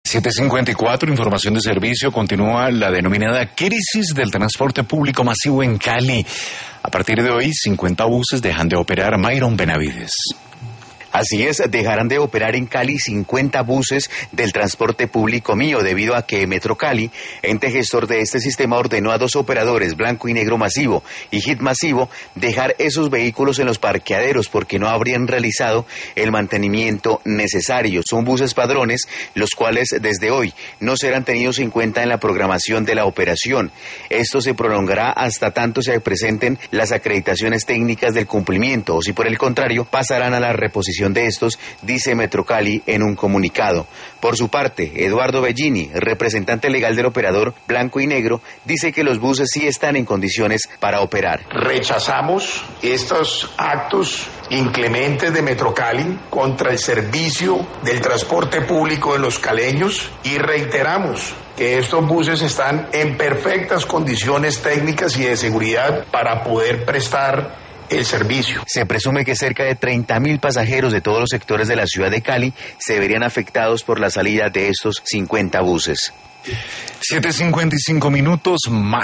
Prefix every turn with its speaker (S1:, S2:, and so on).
S1: 7:54, información de servicio. Continúa la denominada crisis del transporte público masivo en Cali. A partir de hoy, 50 buses dejan de operar. Myron Benavides.
S2: Así es, dejarán de operar en Cali 50 buses del transporte público mío, debido a que Metro Cali, ente gestor de este sistema, ordenó a 2 operadores, Blanco y Negro Masivo y Hit Masivo, dejar esos vehículos en los parqueaderos porque no habrían realizado el mantenimiento necesario. Son buses padrones, los cuales desde hoy no serán tenidos en cuenta en la programación de la operación. Esto se prolongará hasta tanto se presenten las acreditaciones técnicas del cumplimiento, o si por el contrario pasarán a la reposición de estos, dice Metro Cali en un comunicado. Por su parte, Eduardo Bellini, representante legal del operador Blanco y Negro, dice que los buses sí están en condiciones para operar.
S3: Rechazamos estos actos inclementes de Metro Cali contra el servicio del transporte público de los caleños y reiteramos que estos buses están en perfectas condiciones técnicas y de seguridad para poder prestar el servicio.
S2: Se presume que cerca de 30.000 pasajeros de todos los sectores de la ciudad de Cali se verían afectados por la salida de estos 50 buses.
S1: 7:55.